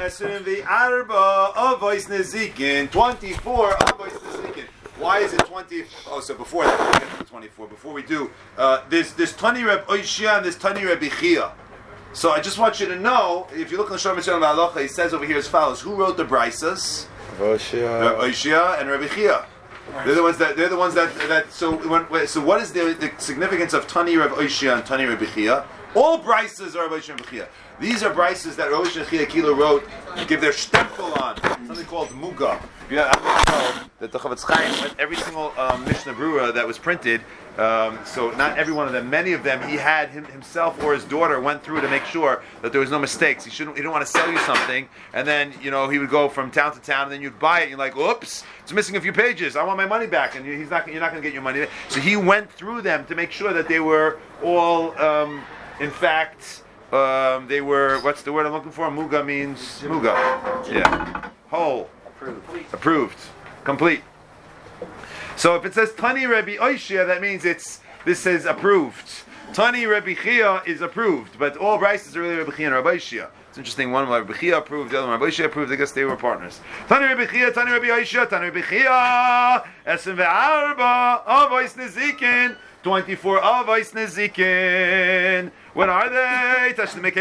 Esrim the Arba Avois Nezikin, 24 Avois Nezikin. Why is it 20? Oh, so before that, we'll get to the 24. Before we do, there's Tani Reb Oishia and there's Tani Reb Ichia. So I just want you to know, if you look in the Shor Mitzvah Halacha, he says over here as follows: Who wrote the Brisas? Reb Oishia and Reb Ichia. They're the ones that. So what is the significance of Tani Reb Oishia and Tani Reb Ichia? All Brisas are Reb Oishia and Reb Ichia. These are Brisas that Reb Oishia and Reb Ichia wrote to give their stempel on something called Muga. Yeah, I know that the Chavetz Chaim read every single Mishnah Berurah that was printed. So not every one of them, many of them, he had himself or his daughter went through to make sure that there was no mistakes. He didn't want to sell you something, and then he would go from town to town, and then you'd buy it. And you're like, "Oops, it's missing a few pages. I want my money back." And you're not going to get your money back. So he went through them to make sure that they were all, in fact, they were. What's the word I'm looking for? Muga means muga. Yeah, whole. Approved. Complete. So if it says Tani Rebbe Oishia, that means this says approved. Tani Rebbe Chia is approved, but all Brisas are really Rebbe Chia and Rebbe Oishia. It's interesting, one Rebbe Chia approved, the other one Rebbe Oishia approved. I guess they were partners. Tani Rebbe Chia, Tani Rebbe Oishia, Tani Rebbe Chia, Esem ve'arba, Avois Nezikin, 24 Avois Nezikin. What are they?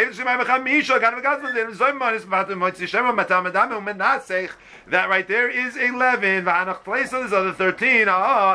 That right there is 11. There's other 13.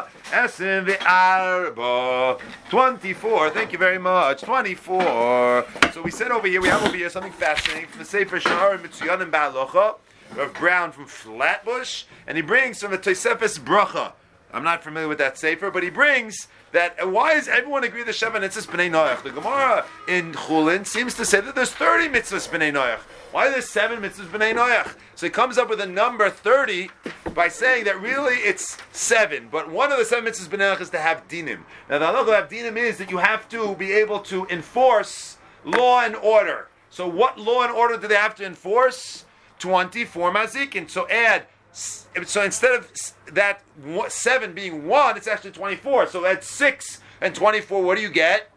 24. Thank you very much. 24. So we said we have over here something fascinating from the Sefer Sha'ar Mitzuyanim Ba'alocha of Brown from Flatbush, and he brings from the Tosefes Bracha. I'm not familiar with that Sefer, but he brings that. Why does everyone agree the Sheva Mitzvahs B'nai Noach? The Gemara in Chulin seems to say that there's 30 Mitzvahs B'nai Noach. Why are there 7 Mitzvahs B'nai Noach? So he comes up with a number 30 by saying that really it's 7, but one of the 7 Mitzvahs B'nai Noach is to have dinim. Now the halacha of dinim is that you have to be able to enforce law and order. So what law and order do they have to enforce? 24 mazikin. So instead of that 7 being 1, it's actually 24. So add 6 and 24. What do you get?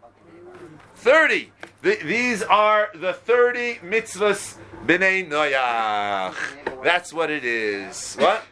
30. These are the 30 mitzvahs b'nei noyach. That's what it is. What?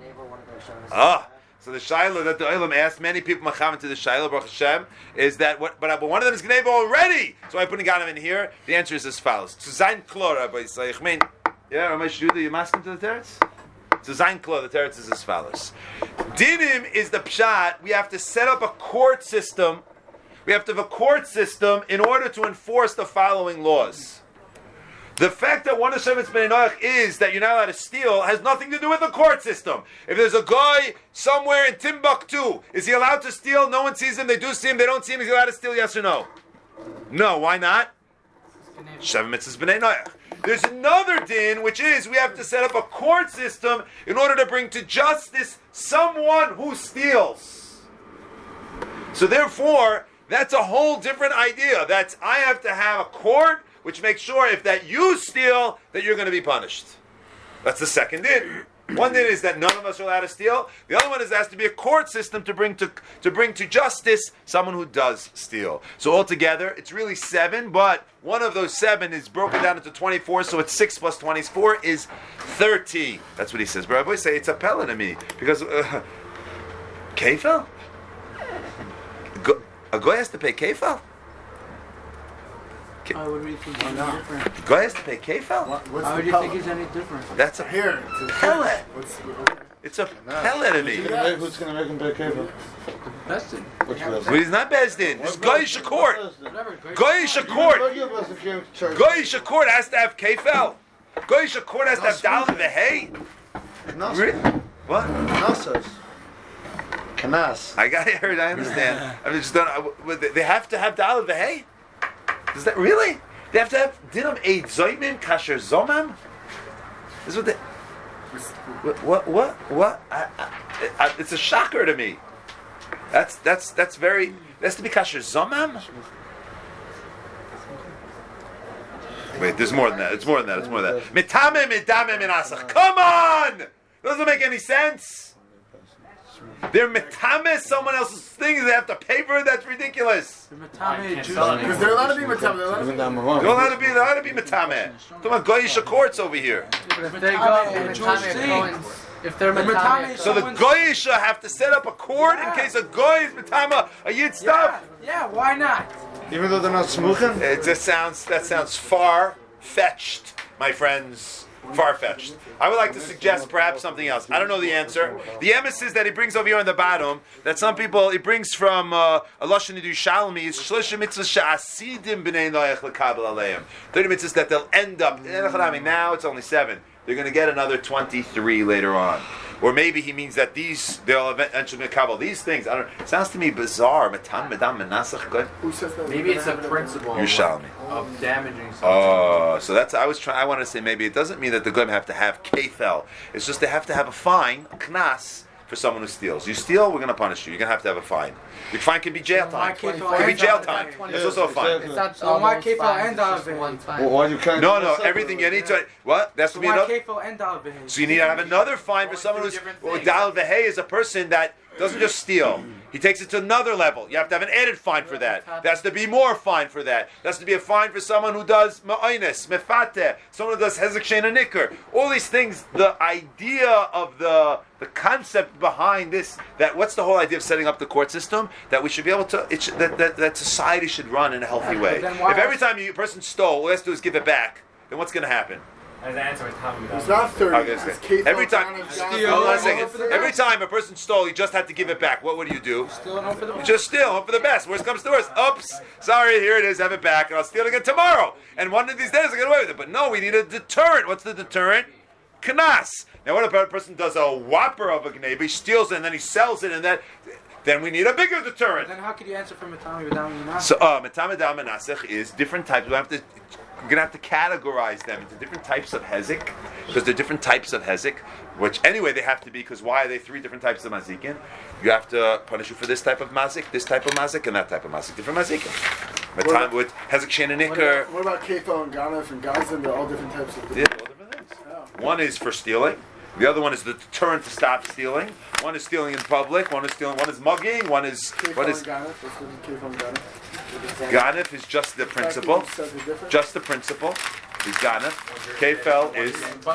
So the Shiloh that the Olam asked many people machavan to the Shiloh Baruch Hashem is that what? But one of them is Gneva already. So I put him in here. The answer is as follows: to Zayin Klora by Yitzchak. Yeah, Ramesh Judah, you masking to the teretz? So Zayin Klora, the teretz is as follows: Dinim is the pshat. We have to set up a court system. We have to have a court system in order to enforce the following laws. The fact that one of Shevetz Bnei Noach is that you're not allowed to steal has nothing to do with the court system. If there's a guy somewhere in Timbuktu, is he allowed to steal? No one sees him. They do see him. They don't see him. Is he allowed to steal? Yes or no? No. Why not? Shevetz Bnei Noach. There's another din, which is we have to set up a court system in order to bring to justice someone who steals. So therefore, that's a whole different idea. That's I have to have a court which makes sure if that you steal, that you're going to be punished. That's the second din. One din is that none of us are allowed to steal. The other one is there has to be a court system to bring to justice someone who does steal. So altogether, it's really 7, but one of those 7 is broken down into 24, so it's 6 plus 24 is 30. That's what he says. But I always say it's a pella to me, because kefil? A guy has to pay kefil? Why would we think it's any different? Guy has to pay kefil? Why would you think it's any different? That's a pellet. It's a pellet to me. Who's going to make him pay kefil? Bestin. But he's not Bezdin. This Goyish court. Goyish court. Goyish court has to have kefil. Goyish court has to have dalam v'hei. What? Nasas. Kanas. I understand. I just don't. They have to have dalam v'hei. Does that really? They have to have dinam eid zoymim kasher zomam. This is what they. What? It's a shocker to me. That's very. It has to be kasher zomam. Wait, there's more than that. It's more than that. Mitamim midamim minasach. Come on! Doesn't make any sense. They're metame someone else's thing. They have to pay for it. That's ridiculous. The Matame Jews. Because they're allowed to be Matame. They're allowed to be. They're allowed to be metame. Talking about goyish courts over here. If they go in Jewish thing, if they're Matame, So the goyish have to set up a court in case a goy is metame a yid stuff. Yeah, why not? Even though they're not smuchim? That sounds far-fetched, my friends. Far-fetched. I would like to suggest perhaps something else. I don't know the answer. The emesis that he brings over here on the bottom, that some people, he brings from a Lashon Yerushalmi, is Shlosh mitzvahs she'asidim b'nei noach lekabel aleim. 30 mitzvahs that they'll end up, now it's only 7. They're going to get another 23 later on. Or maybe he means that they'll eventually kabel these things. I don't know. It sounds to me bizarre. Matam, medam, menasach, good. Who says that? Maybe it's a principle Yerushalmi. of damaging something. Oh, so that's I want to say maybe it doesn't mean that the goyim have to have kefel. It's just they have to have a fine, a knas, for someone who steals. You steal, we're going to punish you. You're going to have a fine. Your fine can be jail time. It can be jail time. It's also a fine. It's not so my kefil and Why you can't? No, everything you need to. What? That's to be another. kefil and So you need to have another fine for someone who's. Dal vehe is a person that doesn't just steal. He takes it to another level. You have to have an added fine for that. There has to be more fine for that. There has to be a fine for someone who does ma'oines, mefate, someone who does hezek shein nikkur. All these things, the idea of the concept behind this, that what's the whole idea of setting up the court system? That we should be able to, that society should run in a healthy way. If every time a person stole, all he has to do is give it back, then what's going to happen? It's not 30. Every time, every time a person stole, you just had to give it back. What would you do? You just steal, hope for the best. Worst comes to worst. Oops, sorry, here it is, have it back, and I'll steal it again tomorrow. And one of these days I'll get away with it. But no, we need a deterrent. What's the deterrent? Knas. Now what if a person does a whopper of a gneba, he steals it and then he sells it, and then we need a bigger deterrent. Then how could you answer for Matami without Menasech? So Matami Dal Menasech is different types. We're going to have to categorize them into different types of hezek, because they're different types of hezek, which anyway they have to be, because why are they 3 different types of mazikin? You have to punish you for this type of mazik, this type of mazik, and that type of mazik. Different mazikin. With hezek shein and nikkur. What about kefil and ganef and gazim? They're all different types of things. Yeah, all different things. Oh. One is for stealing. The other one is the deterrent to stop stealing. One is stealing in public. One is stealing. One is mugging. One is Ganef is just the principle. Just the principle. The Ganef. Kefel is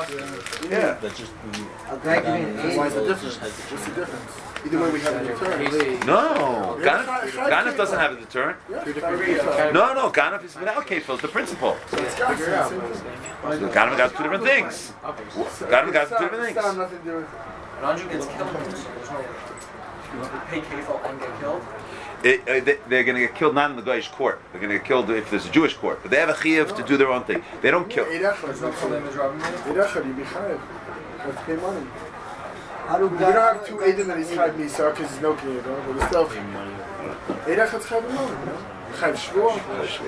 Why is the difference? What's the difference? Either way, we have a deterrent. No, Ganef doesn't have a deterrent. No, Ganef is without Kefel. It's the principle. Ganef got 2 different things. Ganef got 2 different things. Ranju gets killed. You pay kefil and get killed. They're going to get killed not in the Goyish court. They're going to get killed if there's a Jewish court. But they have a chiyuv to do their own thing. They don't kill. You don't have 2 Eidim that he's chayv Nisa because he's no kiyuv, but it's still Eidach is chayv Nisa. Chayv Shvuah.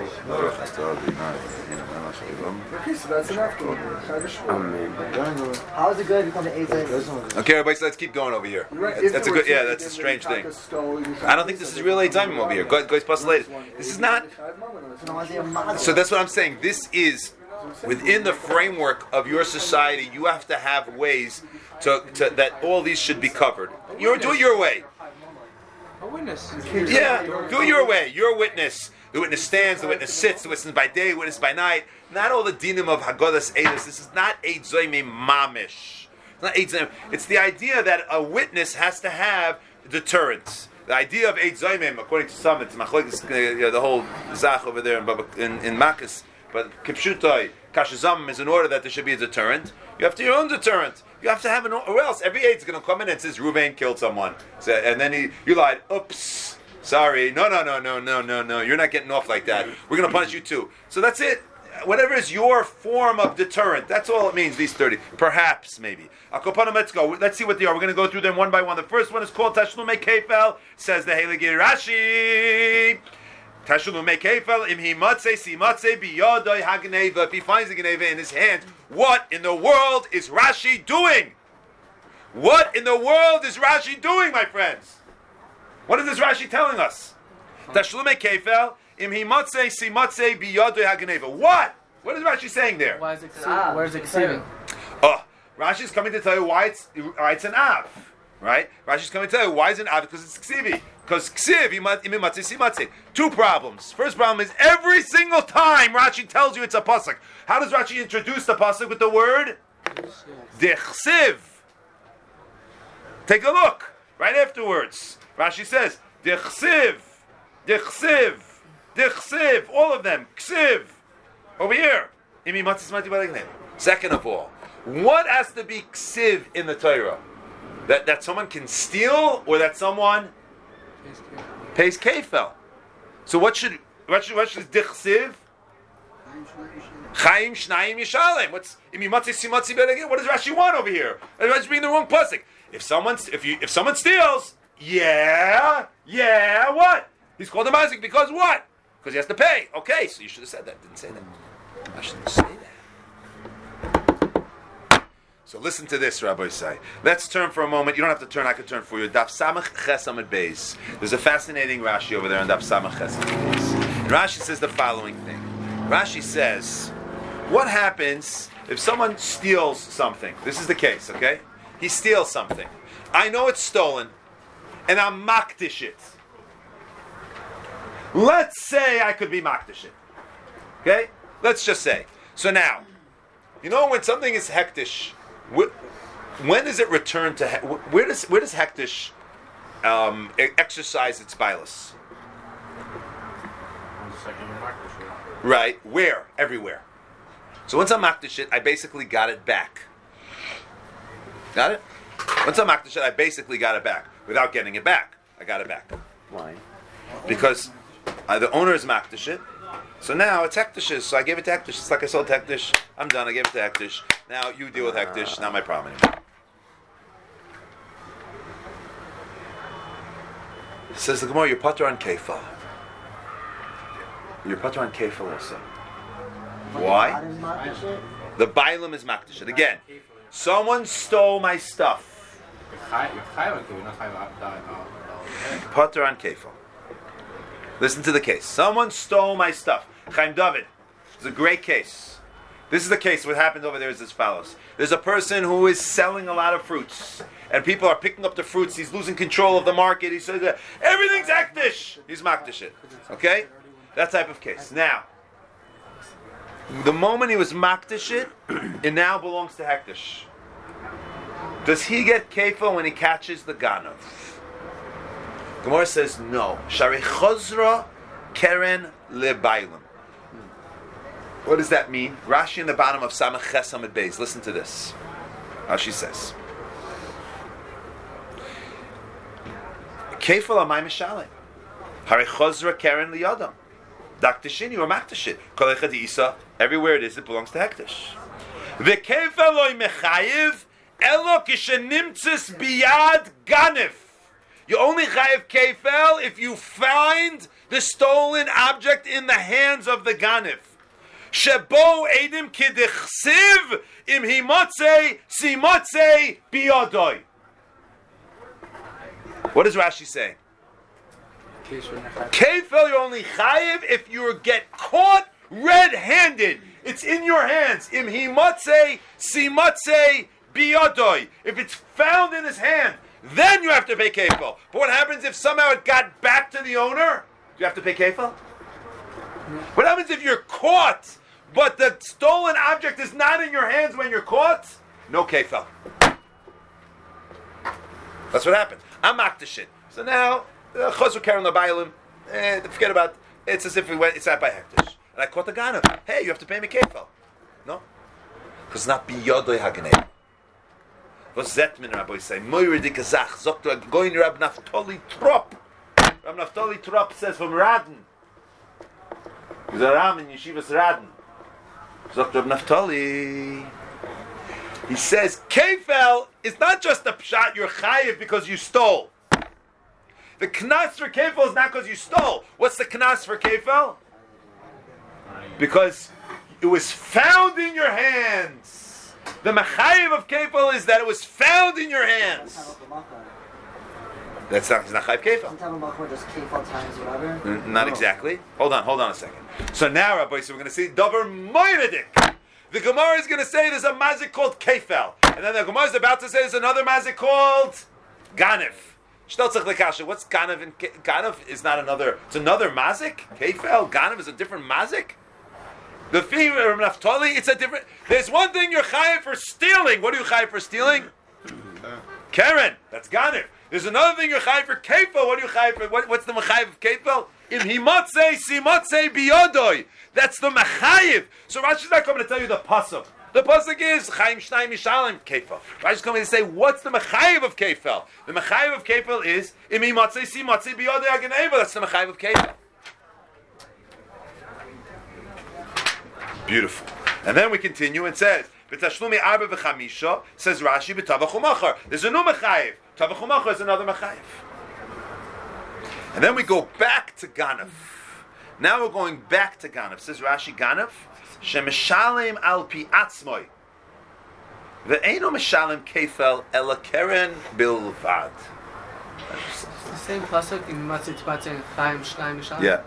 Okay, so that's enough. Chayv Shvuah. How is it good to become an Eidim? Okay, everybody, so let's keep going over here. That's a good. Yeah, that's a strange thing. I don't think this is real Eidim over here. Goes past later. This is not. So that's what I'm saying. This is within the framework of your society. You have to have ways to that all these should be covered. Do it your way. A witness. Yeah, do it your way. You're a witness. The witness stands, the witness sits, the witness by day, the witness by night. Not all the dinim of Haggadas Eidos. This is not Eid Zoyme Mamish. It's not Eid Zoyme. It's the idea that a witness has to have deterrence. The idea of Eid Zoyme, according to some, it's the whole Zach over there in Makkos, but Kipshutoi, Kashazam is in order that there should be a deterrent. You have to your own deterrent. You have to have or else every aid is going to come in and says Ruvain killed someone. So, and then you lied. Oops. Sorry. No. You're not getting off like that. We're going to punish you too. So that's it. Whatever is your form of deterrent. That's all it means, these 30. Perhaps, maybe. Akopanim, let's go. Let's see what they are. We're going to go through them one by one. The first one is called Tashlume Kefel, says the Heilige Rashi. Tashlume Kefel, im himatze simatze biyadoi hagneva. If he finds the gneva in his hand, what in the world is Rashi doing? What in the world is Rashi doing, my friends? What is this Rashi telling us? Tashlume Kefel, im himatze simatze biyadoi hagneva. What? What is Rashi saying there? Where's it exceeding? Oh, Rashi is coming to tell you why it's an av. Right? Rashi's coming to tell you why is it Avid? Because it's Ksivi. Because Ksiv, Imatzi. Two problems. First problem is every single time Rashi tells you it's a pasuk. How does Rashi introduce the pasuk with the word? Dechsiv. Take a look. Right afterwards. Rashi says, Dechsiv. All of them. Ksiv. Over here. Second of all, what has to be Ksiv in the Torah? That someone can steal or that someone pays kefel. So what should dichsiv? Chaim shnayim yishalem. What does Rashi want over here? Rashi bringing the wrong pasuk. If someone steals, what? He's called a mazik because what? Because he has to pay. Okay, so you should have said that. Didn't say that. I shouldn't say that. So listen to this, Rabbi Say. Let's turn for a moment. You don't have to turn. I could turn for you. Daf Samach Ches Amud Beis. There's a fascinating Rashi over there on Daf Samach Ches Amud Beis. And Rashi says the following thing. Rashi says, what happens if someone steals something? This is the case, okay? He steals something. I know it's stolen, and I'm makdish it. Let's say I could be makdish it. Okay? Let's just say. So now, you know when something is hektish, when is it returned to? Where does hektish exercise its bilus? Right. Where? Everywhere. So once I'm makdish it, I basically got it back. Got it? Once I'm makdish it, I basically got it back without getting it back. I got it back. Why? Because the owner is makdish it. So now it's hektish. So I gave it to hektish. It's like I sold hektish. I'm done. I gave it to hektish. Now you deal with hektish. Not my problem anymore. Says the Gemara, you're patur on kefal. You're patur on kefal also. Why? The bailam is makdish. Again, someone stole my stuff. Patur on kefal. Listen to the case. Someone stole my stuff. Chaim David. It's a great case. This is the case. What happened over there is as follows. There's a person who is selling a lot of fruits. And people are picking up the fruits. He's losing control of the market. He says, everything's hektish. He's makdish it. Okay? That type of case. Now, the moment he was makdish it now belongs to hektish. Does he get kefil when he catches the ganav? Gemara says no. Shari chozra keren lebailim. What does that mean? Rashi in the bottom of Samach Ches Amud Beis. Listen to this. Rashi says, Kefil amay mishalim. Hari chozra keren liyadam. Daktishini or maktishit. Kol echad isa. Everywhere it is, it belongs to hektish. V'kefil loy mechayiv elo kishenimtzis biyad ganif. You only chayiv kefel if you find the stolen object in the hands of the ganif. Shebo edim kidichsiv im himotze simotze biyadoi. What does Rashi say? Kefel, you're only chayiv if you get caught red-handed. It's in your hands. Im himotze simotze biyadoi. If it's found in his hand, then you have to pay kefil. But what happens if somehow it got back to the owner? Do you have to pay kefil? What happens if you're caught, but the stolen object is not in your hands when you're caught? No kefil. That's what happened. I'm makdish it. So now, chazur karen l'baylim, forget about it. It's as if it's not by hektish. And I caught the ganav. Hey, you have to pay me kefil. No? Because it's not biyodoi haganei. Was that min Rabbi say? Moire de Kazach, Zokto, going to Rab Naftali Trop. Rab Naftali Trop says from Radin. He's a Ram in Yeshivas Radin. Zokto Rab Naftali. He says, Kefel is not just a pshat, you're chayiv because you stole. The knas for Kefel is not because you stole. What's the knas for Kefel? Because it was found in your hands. The mechayiv of kefil is that it was found in your hands. That's not, he's not chayiv kefil. Not exactly. Hold on a second. So now, Rabbi, so we're going to see davar moiradik. The Gemara is going to say there's a mazik called kefil, and then the Gemara is about to say there's another mazik called Ganif. Shteltzach lekasha. What's Ganif? And Ganif is not another. It's another mazik. Kefel. Ganif is a different mazik. The thing of Naphtali, it's a different. There's one thing you're chayiv for stealing. What are you chayiv for stealing? Karen. That's Ganif. There's another thing you're chayiv for kefel. What are you chayiv for? What's the mechayiv of kefel? Im himatzei simatzei biyodoi. That's the mechayiv. So Rashi's not coming to tell you the pasuk. The pasuk is Chaim Shnai Mishalim Kefel. Rashi's coming to say what's the mechayiv of kefel. The mechayiv of kefel is Im himatzei simatzei biyodoi aganeva. That's the mechayiv of kefel. Beautiful. And then we continue and says, "B'tashlumi arba v'chamisha," says Rashi, "B'tavach umachar." There's a new mechayiv. Tavach umachar is another mechayiv. And then we go back to Ganav. Now we're going back to Ganav. Says Rashi, Ganav, shemishalim al pi atzmoi, ve'eino mishalim kefel ela keren bilvad. The same pasuk in Matzit Batzin Chaim Shnai Mishalim. Yeah.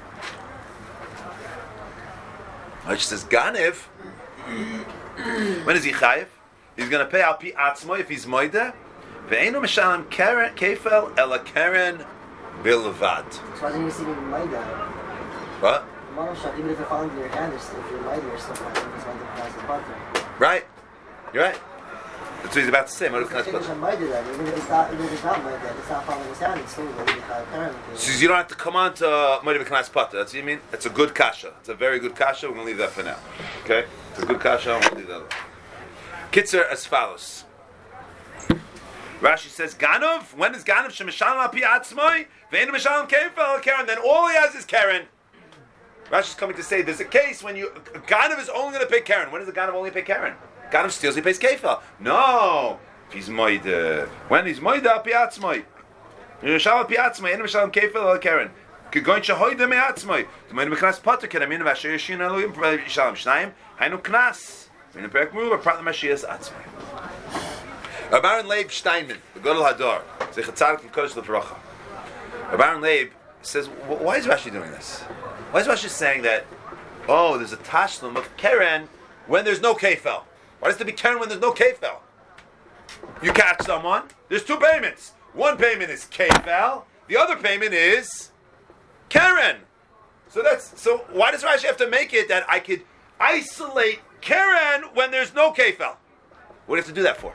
Rashi says Ganav. When is he chayiv? He's going to pay al pi atzmoi if he's moida. Ve'eino mishalim kefel ela keren bilvad. So why didn't you see me remind that? What? Even if you're following your hand, if you're lighter or stuff like that, it's not the price of butter. Right. You're right. That's what he's about to say. Even if it's not like that, it's not following his hand, it's still going to be apparent. So you don't have to come on to Moed B'Knas Pata. That's what you mean? It's a good kasha. It's a very good kasha. We're going to leave that for now. Okay? It's a good kasha. I'm going to leave that. Kitzer as follows. Rashi says, Ganov. When is Ganov? Shemishalim al pi atzmoi. Ve'enu mishalim kefel Karen. Then all he has is Karen. Rashi's coming to say there's a case when Ganav is only going to pay Karen. When does the Ganav only pay Karen? Ganav steals, he pays Kefel. No, if he's moide. When he's moide, al pi atzmoi. Yishal al pi atzmoi, enu mishalim Kefel al Karen. Kegoin shahoide me atzmoi. The Moed B'Knas Pata kedamin v'asher yishin aluim yishalim shnayim. Hainu knas. Min perek muruv prat l'mashias atzmoi. Baron Leib Steinman, the Gadol Hador, Zechat Tzadik and Kodesh L'Vracha. Baron Leib says, why is Rashi doing this? Why is Rashi saying that, there's a tashlum of Keren when there's no Kefel? Why does there be Keren when there's no Kefel? You catch someone, there's two payments. One payment is Kefel, the other payment is Keren. So why does Rashi have to make it that I could isolate Keren when there's no Kefel? What do you have to do that for?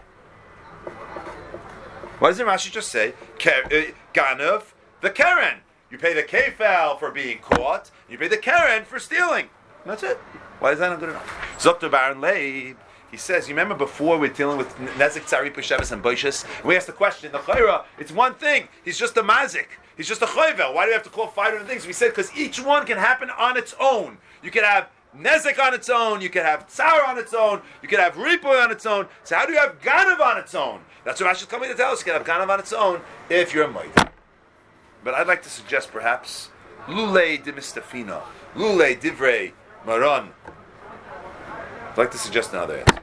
Why doesn't Rashi just say, Ganav, the Keren? You pay the Kefel for being caught, you pay the Keren for stealing. That's it. Why is that not good enough? Zokter Baron Leib, he says, you remember before we're dealing with Nezik Tzari Pusheves and Boishas? We asked the question, the Chayra, it's one thing. He's just a Mazik. He's just a Chayvel. Why do we have to call 500 things? We said, because each one can happen on its own. You can have Nezik on its own, you can have Tsar on its own, you can have Ripoy on its own. So how do you have Ganav on its own? That's what Rashi's coming to tell us. You can have Ganav on its own if you're a Moed. But I'd like to suggest perhaps Lulei de Mistafina, Lulei Divrei Maran. I'd like to suggest another answer.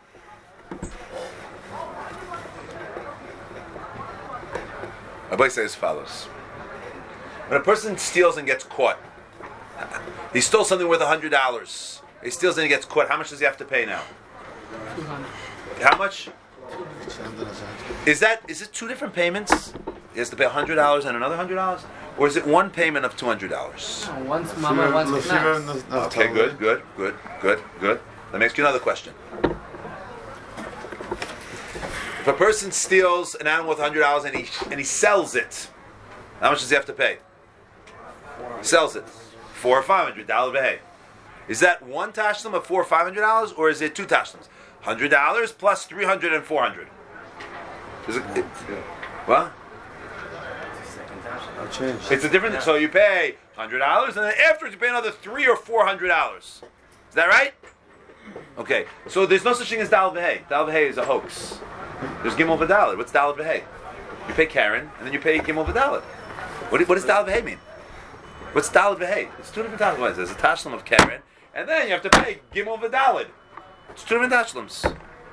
Abai says as follows. When a person steals and gets caught, he stole something worth $100. He steals and he gets caught. How much does he have to pay now? 200. How much? Is it two different payments? He has to pay $100 and another $100? Or is it one payment of $200? Once Mama, once Knas. Okay, good. Let me ask you another question. If a person steals an animal worth $100 and he sells it, how much does he have to pay? Sells it. $400 or $500 v'hei. Is that one tashlum of $400 or $500, or is it two tashlums? $100 plus $300 and $400. Is it? What? It's a different. So you pay $100, and then afterwards you pay another $300 or $400. Is that right? Okay. So there's no such thing as Dal v'hei. Dal v'hei is a hoax. There's Gimel v'Dalet. What's Dal v'hei? You pay Karen, and then you pay Gimel v'Dalet. What does Dal v'hei mean? What's Dalet v'hei? It's two different tashlums. There's a tashlum of Karen, and then you have to pay Gimel v'Dalet. It's two different tashlums.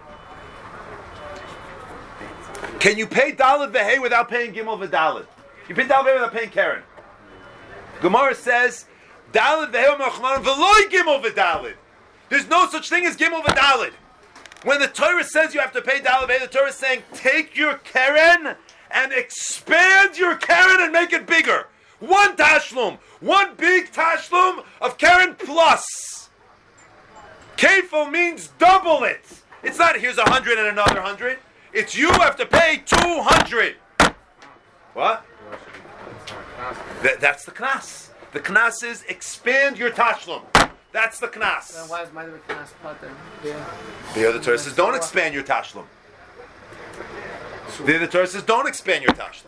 Can you pay Dalet v'hei without paying Gimel v'Dalet? You pay Dalet v'hei without paying Karen. Gemara says, Dalet v'hei ma'achmanim v'loi Gimel v'Dalet. There's no such thing as Gimel v'Dalet. When the Torah says you have to pay Dalet v'hei, the Torah is saying, take your Karen and expand your Karen and make it bigger. One tashlum, one big tashlum of Karen plus. Kefil means double it. It's not here's 100 and another 100. It's you have to pay 200. What? That's the knas. The knas is expand your tashlum. That's the knas. Then why is my knas pater? The other Torah says don't expand your tashlum. The other Torah says don't expand your tashlum.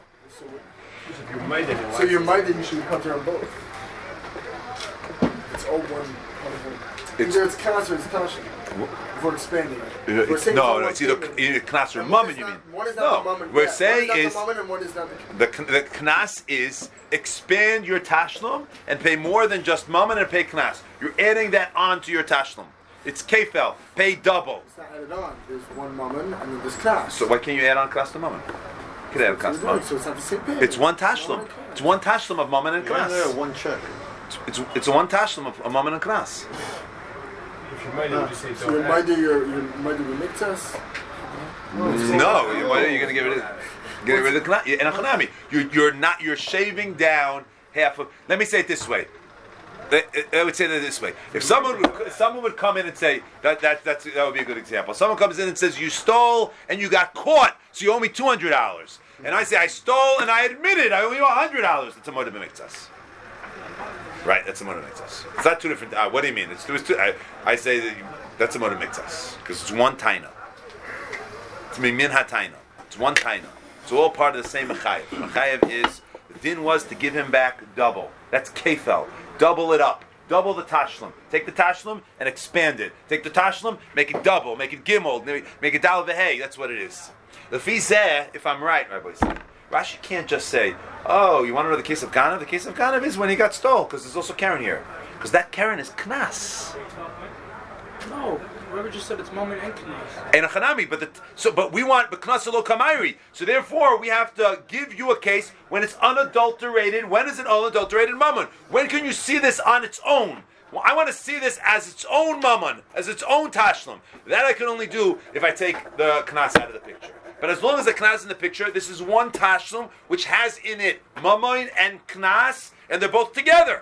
So you're minded, you should be punter on both. It's all one. Either it's knas or it's tashlum. If we're expanding it. We're saying No, it's either knas or mammon. You mean? One is not the No, mammon. we're saying one is is not the mammon and one is not the knas is expand your tashlum and pay more than just mammon and pay knas. You're adding that on to your tashlum. It's kefel, pay double. It's not added on. There's one mammon and then there's knas. So why can't you add on knas to mammon? You could add knas to mammon. So it's not the same pay. It's one tashlum. It's one tashlum of mammon and One there, knas. one check. It's one tashlum of mammon and knas. If you're minded, would you say So you're minded, you're minded with miktas. No, you're going to get rid of the knas. And a chanami. You're shaving down half of. Let me say it this way. I would say that this way: if someone would come in and say that would be a good example. Someone comes in and says you stole and you got caught, so you owe me $200. And I say I stole and I admitted I owe you $100. It's a moed b'miktas. Right, that's a moed b'miktas. It's not two different. What do you mean? It's two. I say that's a moed b'miktas because it's one taina. It's mimin ha-taina. It's one taina. It's all part of the same mechayev. Mechayev is the din was to give him back double. That's kefel. Double it up. Double the tashlum. Take the tashlum and expand it. Take the tashlum, make it double, make it gimel, make it dal v'hei. That's what it is. The fizeh, if I'm right, Rabbi said, Rashi can't just say, oh, you want to know the case of Ganav? The case of Ganav is when he got stole, because there's also Karen here. Because that Karen is knas. No, Rabbi just said it's moment and knas. And a chanami, but we want knas lo kamairi. So therefore, we have to give you a case when it's unadulterated. When is it unadulterated mammon? When can you see this on its own? Well, I want to see this as its own mammon, as its own tashlum. That I can only do if I take the knas out of the picture. But as long as the knas is in the picture, this is one tashlum which has in it mammon and knas, and they're both together.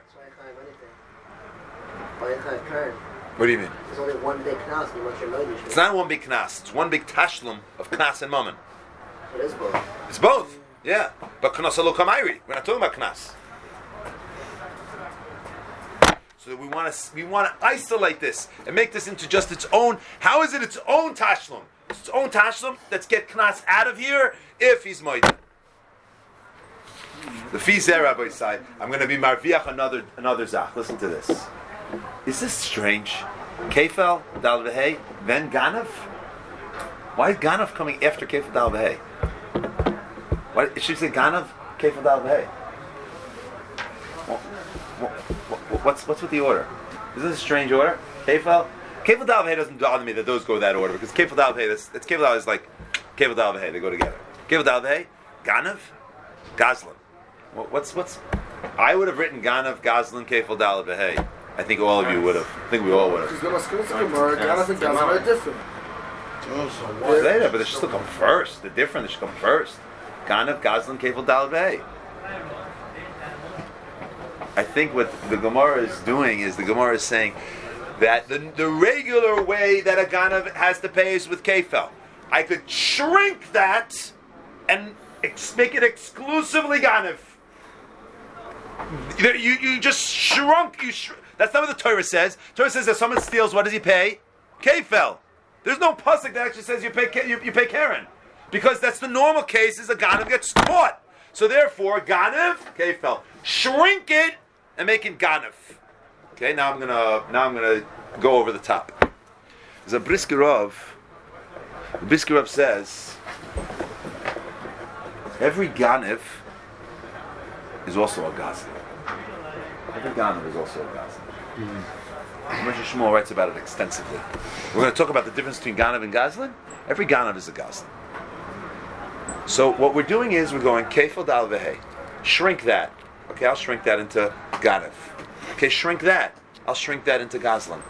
What do you mean? There's only one big knas and you want your money. It's not one big knas. It's one big tashlum of knas and mammon. It is both. It's both. Yeah. But knas lo kamairi. We're not talking about knas. So we want to isolate this and make this into just its own. How is it its own tashlum? It's its own tashlum. Let's get knas out of here if he's moed. The fizeh Rabbi side. I'm going to be marviach another zach. Listen to this. Is this strange? Kefel, Dal V'Hei, then Ganav? Why is Ganav coming after Kefel, Dal V'Hei? Why it should say Ganav, Kefel, Dal V'Hei? What's with the order? Is this a strange order? Kefel Dal V'Hei doesn't bother me that those go that order because Kefel Dal V'Hei, that's Kefel Dal is like Kefel Dal V'Hei, they go together. Kefel Dal V'Hei, Ganav, Gazlan. What's? I would have written Ganav, Gazlan, Kefel Dal V'Hei. I think all of you would have. I think we all would have. Because the Maskos Gemara, Ganav and Gazlan are different. Later, but they should still come first. They're different. They should come first. Ganav, Gazlan, Kefel Dal V'Hei. I think what the Gemara is doing is the Gemara is saying that the regular way that a Ganav has to pay is with Kefel. I could shrink that and make it exclusively Ganav. You just shrunk. That's not what the Torah says. The Torah says that someone steals, what does he pay? Kefel. There's no pasuk that actually says you pay Karen. Because that's the normal case is a Ganav gets caught. So therefore, Ganav, Kefel. Shrink it and make it Ganav. Okay, now I'm gonna go over the top. There's a Briskerov. The Briskerov says every Ganav is also a Gazlan. Every Ganav is also a Gazlan. Moshe Shmuel writes about it extensively. We're going to talk about the difference between Ganav and Gazlan. Every Ganav is a Gazlan. So what we're doing is we're going Kefel Dal V'Hei. Shrink that. Okay, I'll shrink that into Ganav. Okay, shrink that. I'll shrink that into Gazlan.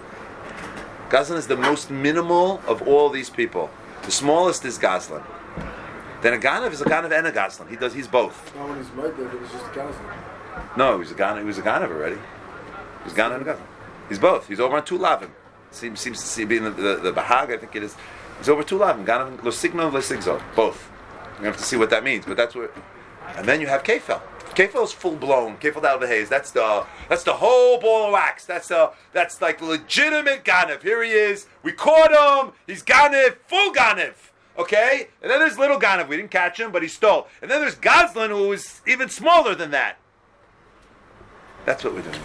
Gazlan is the most minimal of all these people. The smallest is Gazlan. then a ganav is a ganav and a gazlan. He's both. Not when he's mud, it was just a gazlan. No, he was a ganav already. He was ganav and a gazlan. He's both. He's over on 2 lavim. Seems to see being the bahag. I think it is. He's over 2 lavim. Ganav lo signo lo sigzo. Both. You have to see what that means, but that's what. And then you have kefel. Kefel is full blown. Kefel dal v'heis. That's the whole ball of wax. That's like legitimate ganav. Here he is. We caught him. He's ganav, full ganav. Okay. And then there's little ganav. We didn't catch him, but he stole. And then there's gazlan, who is even smaller than that. That's what we're doing.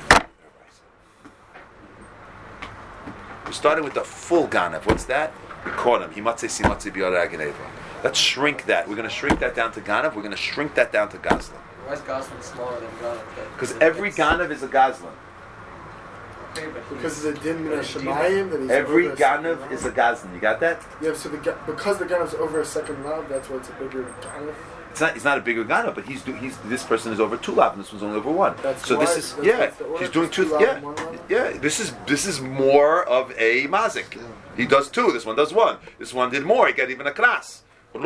We're starting with the full ganav. What's that? We caught him. Himatze simatze biyara aganeva. Let's shrink that. We're going to shrink that down to ganav. We're going to shrink that down to gazlan. Why is Gosling smaller than Ganav? Because every ganav is a gazlan. Okay, but Because of the din min hashamayim that he's Every over a second ganav lav. is a gazlan. You got that? Yeah, so because the ganav's over a second lav, that's why it's a bigger ganav. He's not a bigger ganav, but this person is over 2 lav, and this one's only over 1. That's So why- this is that's the order. he's doing It's 2. 2 lav Yeah, and 1 lav? yeah. This is more of a mazik. He does 2. This one does 1. This one did more. He got even a kras.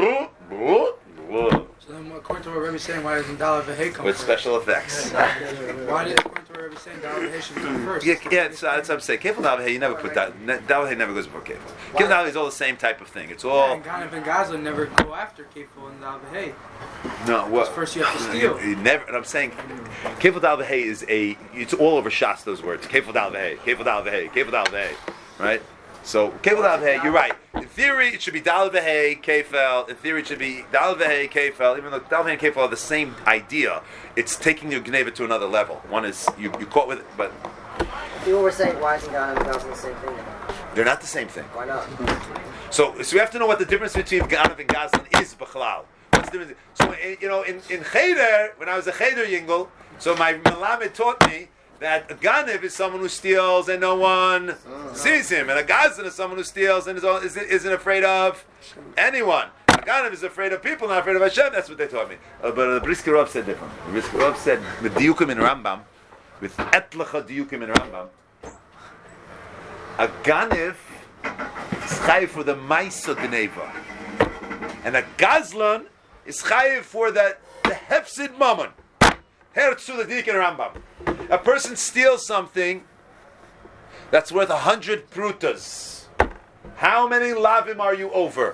So then, according to what Rebbe's saying, why doesn't Daled V'Hei come With first? special effects. Why did, according to what Rebbe's saying, Daled V'Hei should come first? Yeah, that's what I'm saying. Kefil Dalveh, you never put that. Dalveh never goes before Kefil. Kefil Dalveh is all the same type of thing. It's all And Ganav and Gazlan never go after Kefil and Daled V'Hei. no. What First you have to steal. You never. And I'm saying, Kefil Dalveh is a. It's all over Shas. Those words. Kefil Dalveh, Kefil Dalveh, Kefil Dalveh. Right. So Kefil Dalveh, you're right. In theory, it should be Dalveh, Kefil. In theory, it should be Dalveh, Kefil. Even though Dalveh and Kefil are the same idea, it's taking your Gneva to another level. One is you caught with it, but If you were saying why isn't Ganav and Gazlan the same thing? Then? they're not the same thing. Why not? So we have to know what the difference between Ganav and Gazlan is, B'chalal. What's the difference? So, in Cheder, when I was a Cheder Yingel, so my Melamed taught me that a Ganav is someone who steals and no one sees him. And a Gazlan is someone who steals and isn't afraid of anyone. A Ganav is afraid of people, not afraid of Hashem. That's what they taught me. But the Brisker Rav said different. The Brisker Rav said, with Diyukim in Rambam, with Etlacha Diyukim in Rambam, a Ganav is chayiv for the Maisa Gneva. And a Gazlan is chayiv for the Hefsid Mammon. Hertzu the Dik in Rambam. A person steals something that's worth 100 prutas. How many lavim are you over?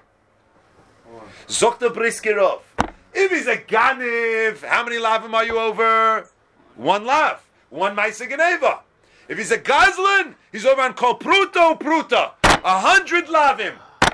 Zokta Briskirov. If he's a Ganiv, how many lavim are you over? 1 lav. 1 Maisa Geneva. If he's a Gazlan, he's over on Kol Pruta. 100 lavim.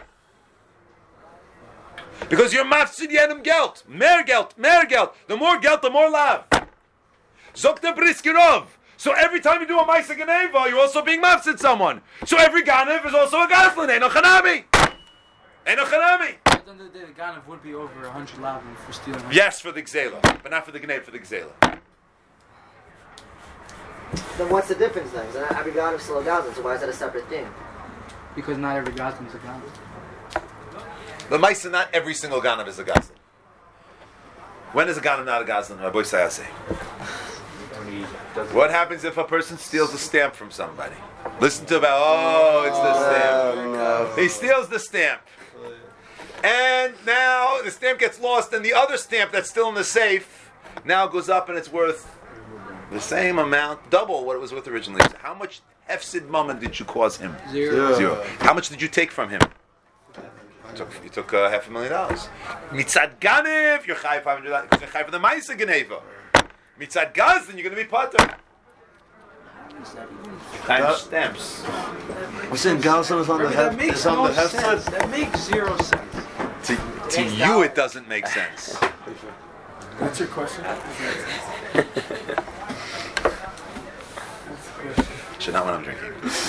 Because you're mafsid yenim gelt. Mer gelt. The more gelt, the more lav. Zokta Briskirov. So every time you do a Maisa Geneva, you're also being mafsid someone. So every Ganiv is also a Gazlan. Eino Chanami. At the end of the day, the Ganav would be over 100 lavim for stealing. Yes, for the Gzela. But not for the Geneva, for the Gzela. Then what's the difference then? Because every Ganav is still a Gazlan, so why is that a separate thing? Because not every Gazlan is a Ganav. The Maisa, not every single Ganav is a Gazlan. When is a Ganav not a Gazlan? Rabbi Sayase. What happens if a person steals a stamp from somebody? Listen to about, it's the stamp. He steals the stamp. And now the stamp gets lost, and the other stamp that's still in the safe now goes up and it's worth the same amount, double what it was worth originally. So how much hefsid mammon did you cause him? Zero. How much did you take from him? You took $500,000. Mitzad Ganiv, you're chayiv $500 because you're chayiv for the Maisa Geneva. Mitzad Gaz, then you're going to be potter. Chayiv stamps. We're saying Gazlan is on the That makes is on no the heft sense. side. That makes 0 sense. To you, it doesn't make sense. What's your question? Should not when I'm drinking.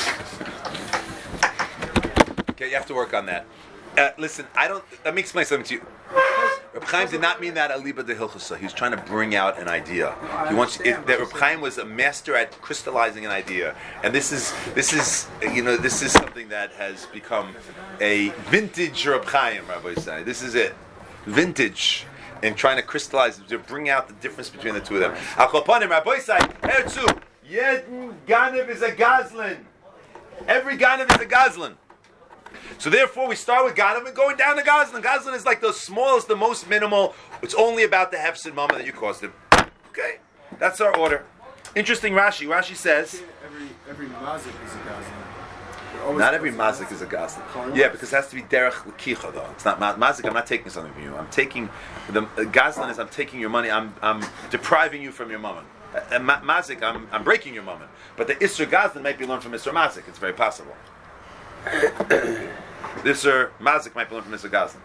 Okay, you have to work on that. Listen, let me explain something to you. Reb Chaim did not mean that aliba de hilchasa. He was trying to bring out an idea. He wants that Reb Chaim was a master at crystallizing an idea, and this is something that has become a vintage Reb Chaim. Rabbi say this is it, vintage, in trying to crystallize to bring out the difference between the two of them. Al kopanim, Rabbi say Herzu Yedin Ganav is a Gazlan. Every Ganav is a Gazlan. So therefore, we start with Ganav and going down to Gazlan. Gazlan is like the smallest, the most minimal. It's only about the hefsid mama that you caused him. Okay, that's our order. Interesting Rashi. Rashi says Every mazik is a gazlan. not every mazik is a Gazlan. Yeah, because it has to be derech l'kicha though. It's not mazik. I'm not taking something from you. I'm taking the Gazlan is I'm taking your money. I'm depriving you from your mammon. Mazik, I'm breaking your mammon. But the Isser Gazlan might be learned from Isser Mazik. It's very possible. The Isser Mazik might be learned from Isser Gazlan.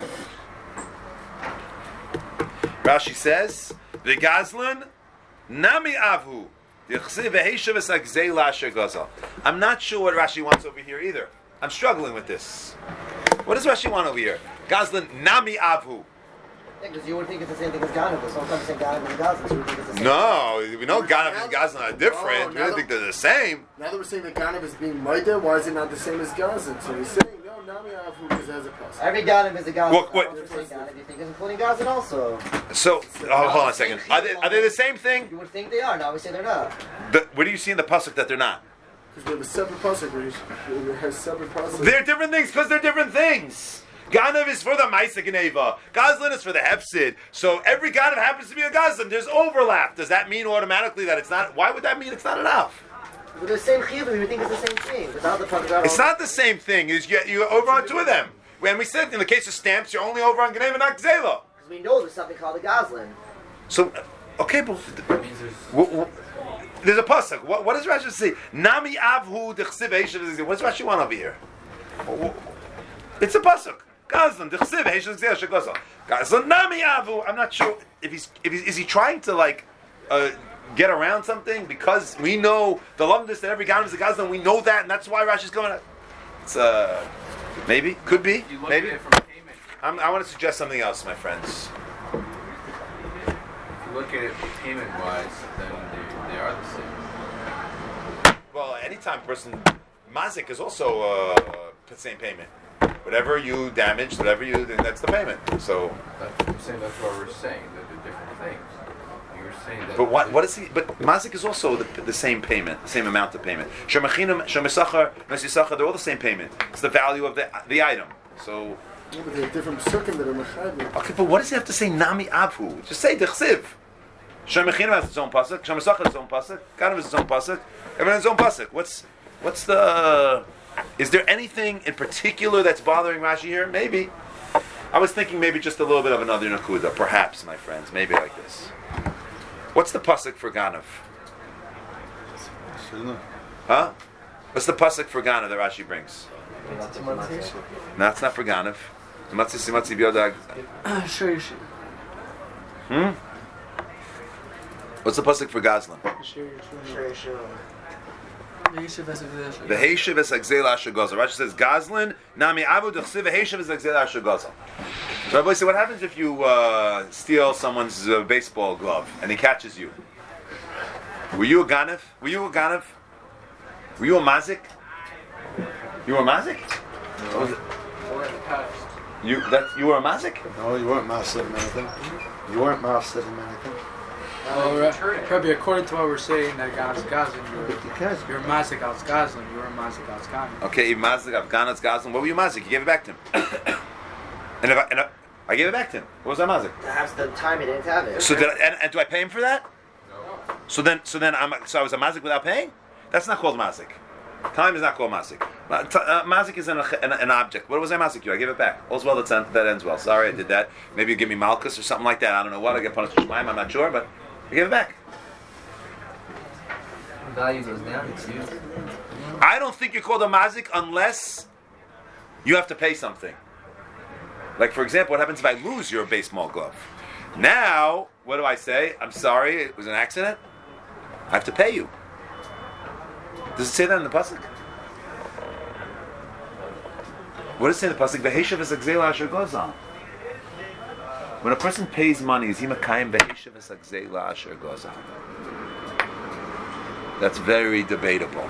Rashi says, the Gazlan, Nami Avu. I'm not sure what Rashi wants over here either. I'm struggling with this. What does Rashi want over here? Gazlan, Nami Avu. Because you would think it's the same thing as Ganav, but sometimes say Ganav and Gazlan, so you would think it's the same No, we know Ganav and Gazlan are different. We don't think they're the same. Now that we're saying that Ganav is being Maida, why is it not the same as Gazlan? So he's saying, no, Nami Avu because it has a plus. Every Ganav is a Gazlan. What- Ganav, you think it's including Gazlan also. So, hold on a second. Are they the same thing? You would think they are, now we say they're not. Where do you see in the pasuk that they're not? Because we have a separate pasuk, we have separate pasuk. They're different things because they're different things. Ganav is for the Maisa Geneva. Gazlan is for the Hefsid. So every Ganav happens to be a Gazlan. There's overlap. Does that mean automatically that it's not? Why would that mean it's not enough? But the same chiyuv, we think it's the same thing. Without the pasuk, It's not the same thing. You're over on two of them. When we said in the case of stamps, you're only over on Geneva, not Gzela. because we know there's something called a Gazlan. So, okay, but there's a pasuk. What does Rashi say? Nami avhu dechsiv eishav. What does Rashi want over here? It's a pasuk. Gazlan dechsiv eishav shegazal. Gazlan nami avhu. I'm not sure if is he trying to like get around something because we know the lumdus that every Gazlan is a Gazlan. We know that, and that's why Rashi's coming out. It's maybe could be You look maybe. at it from payment. I want to suggest something else, my friends. If you look at it payment-wise, then they are the same. Well, anytime person mazik is also the same payment. Whatever you damaged, whatever you that's the payment. So, I'm saying that's what we're saying, that they're different things. You're saying that. but what is he? But mazik is also the same payment, the same amount of payment. Shemachinam, shemesachar, mesisachar, they're all the same payment. It's the value of the item. So, Yeah, but they have different psukim that are mechayim. okay, but what does he have to say? Nami avhu. Just say dechsiv. Shemachinam has its own pasuk. Shemesachar has its own pasuk. Ganav has its own pasuk. Everyone has its own pasuk. What's the? Is there anything in particular that's bothering Rashi here? Maybe. I was thinking maybe just a little bit of another nakuda, perhaps, my friends. Maybe like this. What's the pasuk for Ganav? Huh? What's the pasuk for Ganav that Rashi brings? No, it's not for Ganav. Sure. What's the pasuk for Gazlan? Sure. The Heishiv is Agzel Asher Gazal. Rashi says Gazlan Nami Avu Dechsiv Heishiv is Agzel Asher Gazal. So everybody say, what happens if you steal someone's baseball glove and he catches you? Were you a Ganav? Were you a Mazik? You were a Mazik? What was it? You were a Mazik? No, you weren't master in anything. You weren't master in anything. Probably according to what we're saying, that God's Gazlan, Because you're Mazik al Gazlan, you're a Mazik al Gazlan. Okay, Mazik Afghanaz Gazlan. What were you Mazik? You gave it back to him. and I gave it back to him. What was that Mazik? Perhaps the time he didn't have it. So and do I pay him for that? No. So then I was a mazik without paying? That's not called mazik. Time is not called mazik. Mazik is an object. What was I mazik you? I gave it back. All's well that ends well. Sorry, I did that. Maybe you give me malchus or something like that. I don't know what. I get punished for shemaim. I'm not sure, but I gave it back. Value goes down. It's used. I don't think you're called a mazik unless you have to pay something. Like for example, what happens if I lose your baseball glove? Now, what do I say? I'm sorry, it was an accident. I have to pay you. Does it say that in the pasuk? What does it say in the pasuk? V'heishav es agzela asher gozal. When a person pays money, is he makayim v'heishav es agzela asher gozal? That's very debatable.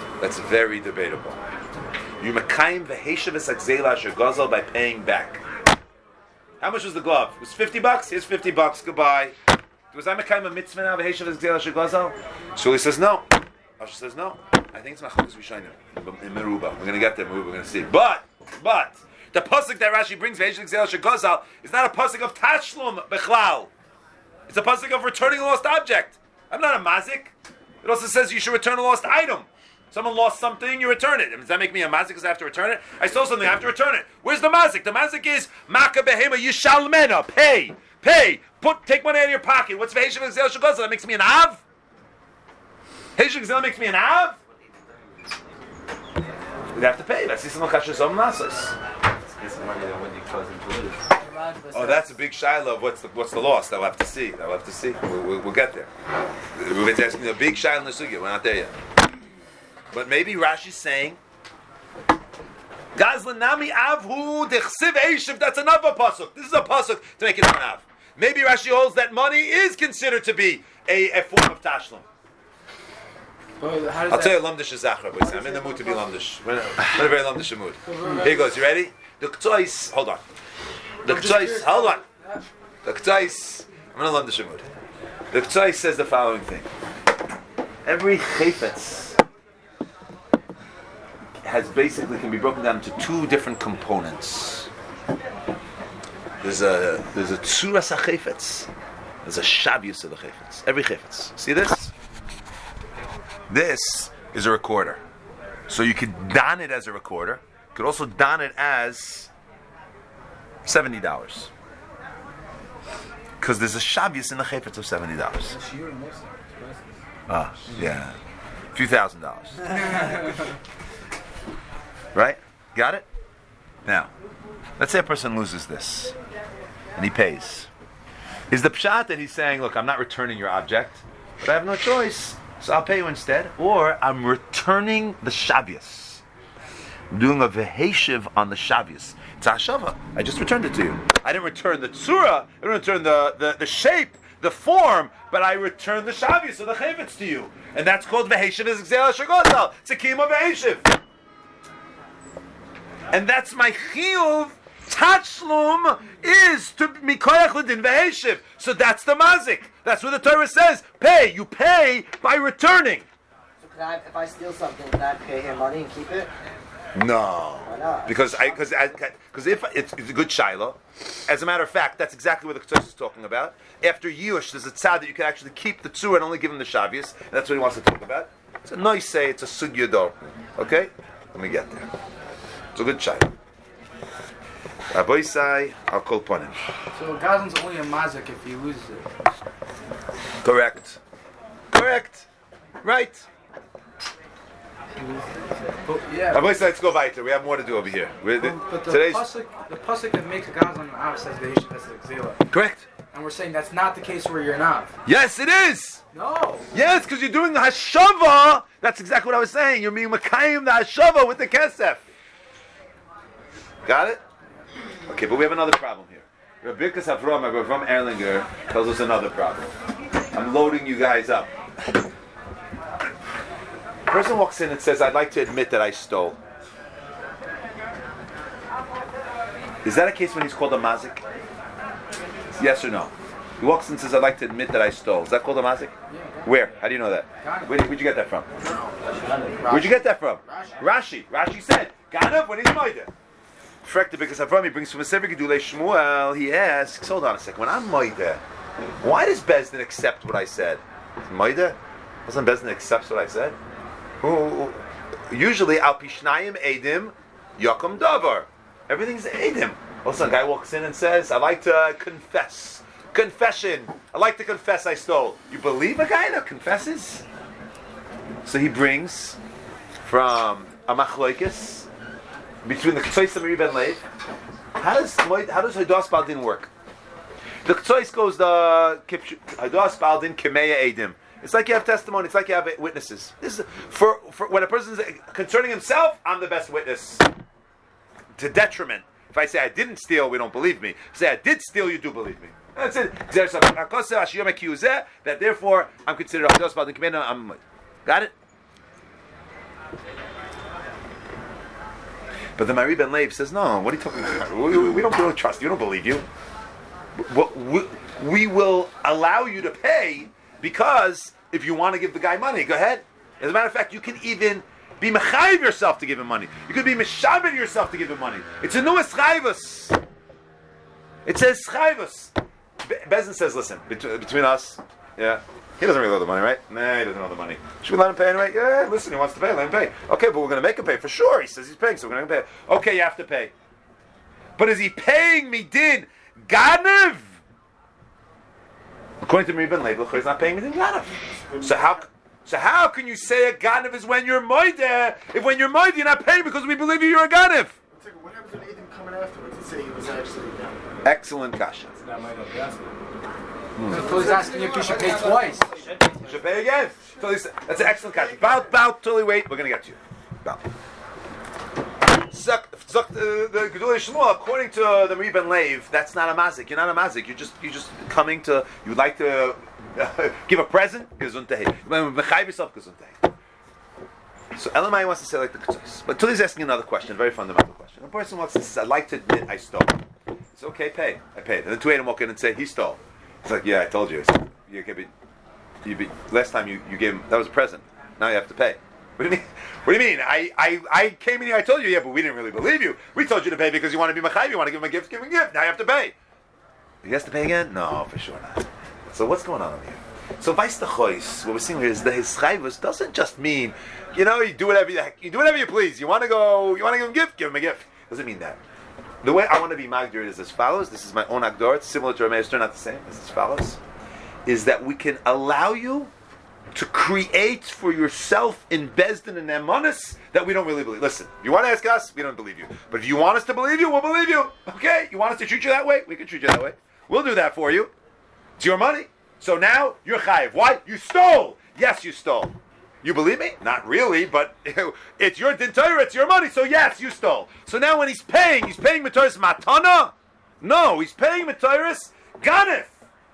You makayim v'heishav es agzela asher gozal by paying back. How much was the glove? It was $50? Here's $50. Goodbye. Was I makayim a mitzvah now v'heishav es agzela asher gozal? So he says no. Asher says no. I think it's Machakas Rishonim in Meruba. We're going to get there. We're going to see. But But the pasuk that Rashi brings, Ve'eshev Gzeila Shegozal, is not a pasuk of Tashlum Bechlal. It's a pasuk of returning a lost object. I'm not a mazik. It also says you should return a lost item. Someone lost something, you return it. Does that make me a mazik because I have to return it? I stole something, I have to return it. Where's the mazik? The mazik is Maka Behema Yishalmena. Pay. Take money out of your pocket. What's Ve'eshev Gzeila Shegozal? That makes me an Av? Ve'eshev Gzeila makes me an Av? We'd have to pay. That's Yisrael Kasher Zom Nasos. It's money that when you cause him to lose. Oh, that's a big shiloh of what's the loss. I'll have to see. We'll get there. We're asking a big shiloh in the sugya. We're not there yet. But maybe Rashi's saying, Gazlan Nami Avhu Dechsiv Eishiv. That's another pasuk. This is a pasuk to make it an Av. Maybe Rashi holds that money is considered to be a form of tashlum. I'll tell you Lamdish is Zachra, boys. I'm in the mood to be Lamdish. We're in a very Lamdish mood. Here goes. You ready? The K'tois. Hold on. The K'tois. Hold on. The K'tois. I'm in a Lamdish mood. The K'tois says the following thing. Every chayfetz can be broken down into two different components. There's a tzuras ha'chayfetz. There's a shavius of the chayfetz. Every chayfetz. See this? This is a recorder. So you could don it as a recorder. You could also don it as $70. Because there's a shavius in the chayfetz of $70. Yeah. A few $1,000s. Right? Got it? Now, let's say a person loses this. And he pays. Is the pshat that he's saying, look, I'm not returning your object, but I have no choice, so I'll pay you instead? Or I'm returning the shavius. I'm doing a veheshiv on the shavius. It's hashava. I just returned it to you. I didn't return the tzura, I didn't return the shape, the form, but I returned the shavius, so the chayvetz to you. And that's called veheshiv is gzeila shegozal. It's a kiyum veheshiv. And that's my chiyuv. Tashlum is to mikoyach l'din veheshiv. So that's the mazik. That's what the Torah says. Pay. You pay by returning. So if I steal something, can I pay him money and keep it? No. Why not? Because if it's a good shiloh. As a matter of fact, that's exactly what the Ketzos is talking about. After Yush, there's a tzad that you can actually keep the tzur and only give him the shavius. That's what he wants to talk about. It's a nice say. It's a sugyador. Okay? Let me get there. It's a good shiloh. Aboisai, I'll call upon him. So Gazlan's only a mazik if he loses it. Correct. Right. But yeah. Aboisai, let's go weiter. We have more to do over here. But the pasuk that makes a Gazlan an Av says Ve'eshev as a Gzeila. Correct. And we're saying that's not the case where you're an Av. Yes, it is. No. Yes, because you're doing the hashava. That's exactly what I was saying. You're being makayim the hashava with the kesef. Got it? Okay, but we have another problem here. Rabbi Birkas Avram Erlinger tells us another problem. I'm loading you guys up. A person walks in and says, I'd like to admit that I stole. Is that a case when he's called a mazik? Yes or no? He walks in and says, I'd like to admit that I stole. Is that called a mazik? Yeah. Where? How do you know that? Where'd you get that from? Where'd you get that from? Rashi. Rashi said, Ganav when he's moide. Frekta, because Avram, he brings from a Sefer Gedulei Shmuel, he asks, hold on a second, when I'm moide, why does Bezdin accept what I said? Moide? Doesn't Bezdin accept what I said? Usually, al pishnayim edim yakum davar. Everything's edim. Also, a guy walks in and says, I'd like to confess. Confession. I'd like to confess I stole. You believe a guy that confesses? So he brings from a machloikis between the K'tzois and Meri Ben Lev. How does Hadas Baldin work? The K'tzois goes the Hadas Baldin Kemeya Edim. It's like you have testimony. It's like you have witnesses. This is for when a person's concerning himself, I'm the best witness. To detriment. If I say I didn't steal, we don't believe me. If I say I did steal, you do believe me. That's it. That therefore I'm considered Hadas Baldin Kemeya. Got it? But the Meri Ben Lev says, no, what are you talking about? We don't trust you. We don't believe you. We will allow you to pay because if you want to give the guy money, go ahead. As a matter of fact, you can even be mechayiv yourself to give him money. You could be meshaber yourself to give him money. It's a new eschayvus. It says eschayvus. Bezin says, listen, between us, yeah, he doesn't really owe the money, right? Nah, he doesn't owe the money. Should we let him pay anyway? Yeah, listen, he wants to pay, let him pay. Okay, but we're going to make him pay for sure. He says he's paying, so we're going to pay. Okay, you have to pay. But is he paying me din Ganev? According to Reuben Lev, he's not paying me din Ganev. So how can you say a Ganev is when you're moideh, if when you're moideh you're not paying because we believe you're a Ganev? What happens when Adam coming afterwards and say he was actually down? Excellent kasha. So he's asking if you should pay twice. You should pay again. That's an excellent kasha. Bow, totally wait. We're going to get to you. Bow. The Gedulei Shmuel, according to the Reuben Lev, that's not a mazik. You're not a mazik. You're just coming to. You'd like to give a present. Gesundheit. Mechayiv yourself. Gesundheit. So Elamai wants to say like the Ketzos, but Tuli's asking another question, a very fundamental question. A person wants to say, "I'd like to admit I stole." It's okay, pay. I paid. And then two Adam walk in and say, "He stole." It's like, "Yeah, I told you. Last time you gave him that was a present. Now you have to pay." What do you mean? What do you mean? I came in here, I told you, yeah, but we didn't really believe you. We told you to pay because you want to be Machayiv, you want to give him a gift, give him a gift. Now you have to pay. He has to pay again? No, for sure not. So what's going on over here? So Vais the Chois, what we're seeing here is the Hischayvus doesn't just mean, you do whatever you please. You want to give him a gift, give him a gift. Doesn't mean that. The way I want to be Magdir is as follows. This is my own Agdor. It's similar to Ramesh, not the same. It's as follows. Is that we can allow you to create for yourself in Bezdin and Emunis that we don't really believe. Listen, if you want to ask us, we don't believe you. But if you want us to believe you, we'll believe you. Okay? You want us to treat you that way? We can treat you that way. We'll do that for you. It's your money. So now, you're chayiv. Why? You stole. Yes, you stole. You believe me? Not really, but it's your din Torah, it's your money, so yes, you stole. So now when he's paying Matoris Matana? No, he's paying Matoris Ganef.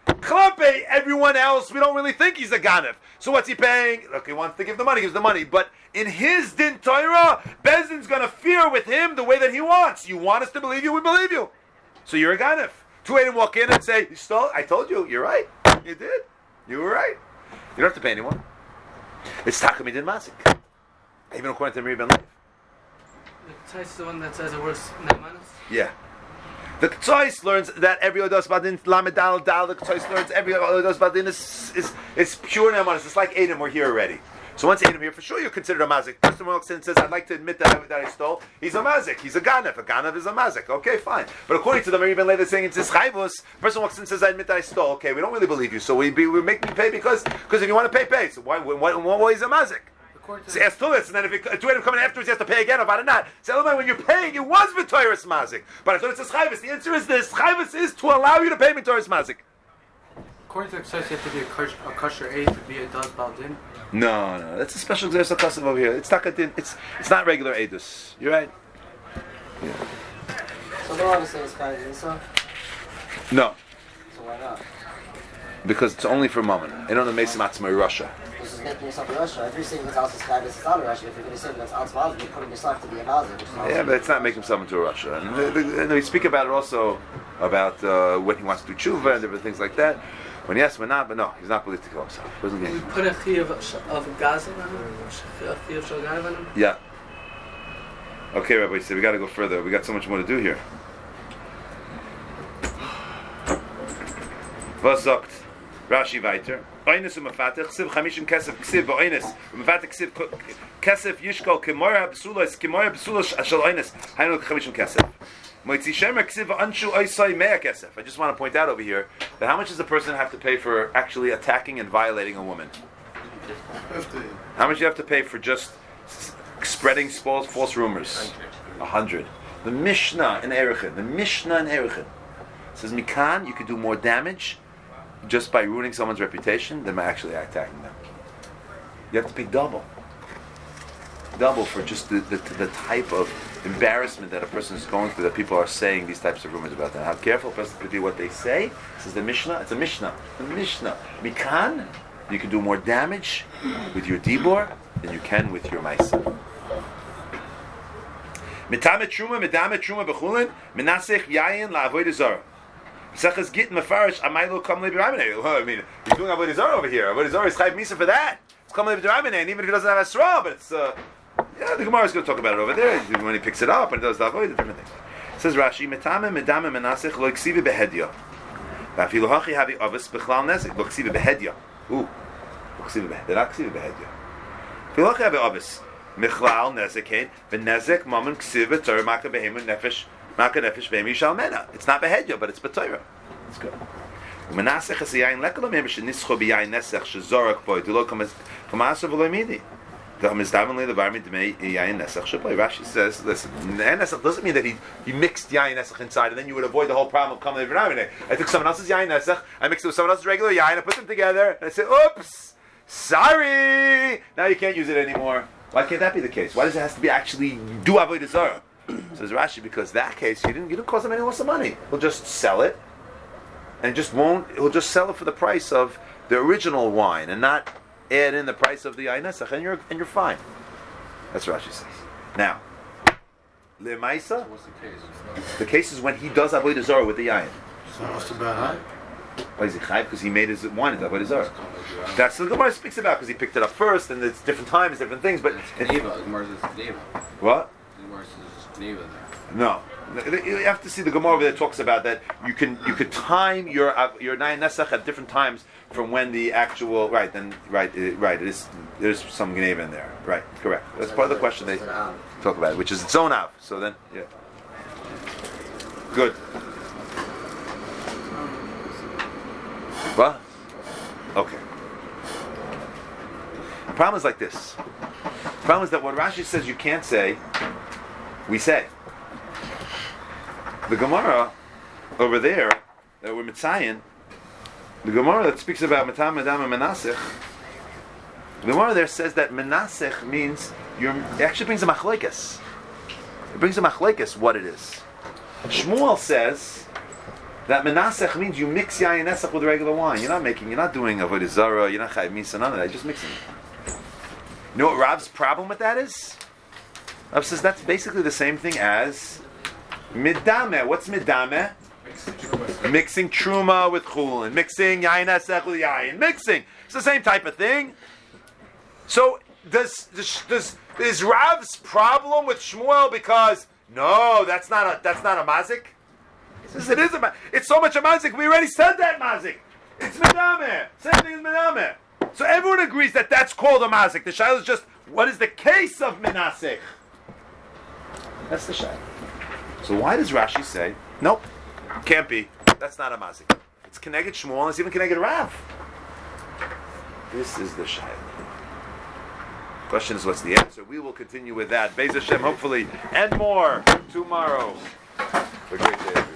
Klape, everyone else, we don't really think he's a Ganef. So what's he paying? Look, he wants to give the money, gives the money. But in his din Torah, Bezdin's going to fear with him the way that he wants. You want us to believe you, we believe you. So you're a Ganef. Two Adam walk in and say, you stole? I told you, you're right. You did. You were right. You don't have to pay anyone. It's Takamid and Mazik. Even according to Reuben Lev. The Tzais is the one that says it works Neimanus? Yeah. The Tzais learns that every Odos Badin, Lamed Dal, the Tzais learns every Odos Badin is pure Neimanus. It's like Adam, we're here already. So once Adam here, for sure you're considered a mazik. Person walks in and says, I'd like to admit that I stole. He's a mazik. He's a ganef. A ganef is a mazik. Okay, fine. But according to the Reuben Lev, they're saying it's this chayvus. Person walks in and says, I admit that I stole. Okay, we don't really believe you. So we make me pay because if you want to pay, pay. So why is a mazik? So ask Tulis, and then if two Adam coming afterwards, he has to pay again, about it not. So when you're paying, it was V'toiris mazik. But I thought it's a chayvus. The answer is this. Chayvus is to allow you to pay V'toiris mazik. According to the Tzais, you have to be a kosher aid to be a Daz Baldin. No, that's a special Xeris HaKasav over here. It's Takadin. It's not regular Edus. You're right. Yeah. So they want to say it's Chayiv Yisrael? No, So why not? because it's only for Mammon. They don't make some Atzmai Russia. This is getting yourself to Russia. If you're saying it's also Chayiv, it's not a Russia. If you're going to say that's outside, you're putting yourself to be a Nazir. Yeah, but it's not making someone to a Russia. And we speak about it also about when he wants to do tshuva and different things like that. When yes, when not, but no, he's not believed to kill himself. We put a chiyuv of gazin on him? A chiyuv shalgav on him? Yeah. Okay, Rabbi, so we got to go further. We got so much more to do here. Was sagt Rashi weiter? Eines umefatech, siv chamishim kesef ksiv ba'eines. Umefatech ksiv kesef yishkol kemora b'sulos ashal eines. Hainu chamishim kesef. I just want to point out over here that how much does a person have to pay for actually attacking and violating a woman? How much do you have to pay for just spreading false rumors? 100. The Mishnah in Erechin says, Mikan, you could do more damage just by ruining someone's reputation than by actually attacking them. You have to pay double for just the type of embarrassment that a person is going through, that people are saying these types of rumors about them. How careful a person could be what they say. This is the Mishnah. It's a Mishnah. Mikan, you can do more damage with your dibor than you can with your maisa. Mitamet truma bechulin menasech yayin la'avodah zara. Sechas git mefarish amaylo kam le'b'ramene. I mean, he's doing avodah zara over here. Avodah zara is chayv misa for that. It's kam le'b'ramene, and even if he doesn't have asra, but it's Yeah, the Gemara is going to talk about it over there when he picks it up and does the avoid, the different things. It says Rashi, Metame medame menasech lo ksiva behedya. Vafilu hachi havi avos bechlal nezek lo ksiva behedya. Ooh, lo ksiva behedya. Not ksiva behedya. Vafilu hachi havi avos mechlal nezekain v'nezek mamun ksiva torah maka behemun nefesh maka nefesh behemi shalmena. It's not behedya, but it's b'torah. It's good. Menasech es yain lekol member shenischo b'yain nesech shezorak boy do lo kamasav lo midi. Rashi says, listen, nesech doesn't mean that he mixed yain nesech inside, and then you would avoid the whole problem of coming every now and then. I took someone else's yain nesech, I mixed it with someone else's regular yain, I put them together, and I said, oops, sorry, now you can't use it anymore. Why can't that be the case? Why does it have to be actually do avodah zarah? Says Rashi, because that case you didn't cost him any loss of money. He'll just sell it, and he'll just sell it for the price of the original wine, and not add in the price of the yain nesech, and you're fine. That's what Rashi says. Now, Lemaisa, What's the case? the case is when he does avodah zarah with the yain. So what's the bad? Why is he chayv? Because he made his wine into avodah zarah. That's what the Gemara speaks about, because he picked it up first, and it's different times, different things. But It's Geneva. The Gemara says Geneva. what? The Gemara says it's Geneva there. No. You have to see the Gemara over there talks about that. You could time your yain nesech at different times from when the actual right. It is there's some Geneva in there. Right, correct. That's part of the question they talk about, which is its own av. So then, yeah, good. What? Okay. The problem is like this. The problem is that what Rashi says you can't say, we say. The Gemara over there that we're mitzayin, the Gemara that speaks about Matam Medam and Menasech, the Gemara there says that Menasech means it actually brings a machlekes. It brings a machlekes what it is. Shmuel says that Menasech means you mix yayin nesach with regular wine. You're not doing avodah zarah. You're not chayv misa, none of that. You're just mixing it. You know what Rav's problem with that is? Rav says that's basically the same thing as midame. What's midame? Mixing truma with chulin. Mixing yayin nesech with yayin. Mixing. It's the same type of thing. So is Rav's problem with Shmuel because no, that's not a mazik? He says it is a mazik. It's so much a mazik. We already said that mazik. It's midame. Same thing as midame. So everyone agrees that that's called a mazik. The shaila is just what is the case of menasech? That's the shaila. So why does Rashi say nope? Can't be. That's not a mazik. It's Keneged Shmuel and it's even Keneged Rav. This is the shaila. Question is, what's the answer? We will continue with that. Be'ez Hashem, hopefully, and more tomorrow. Have a great day.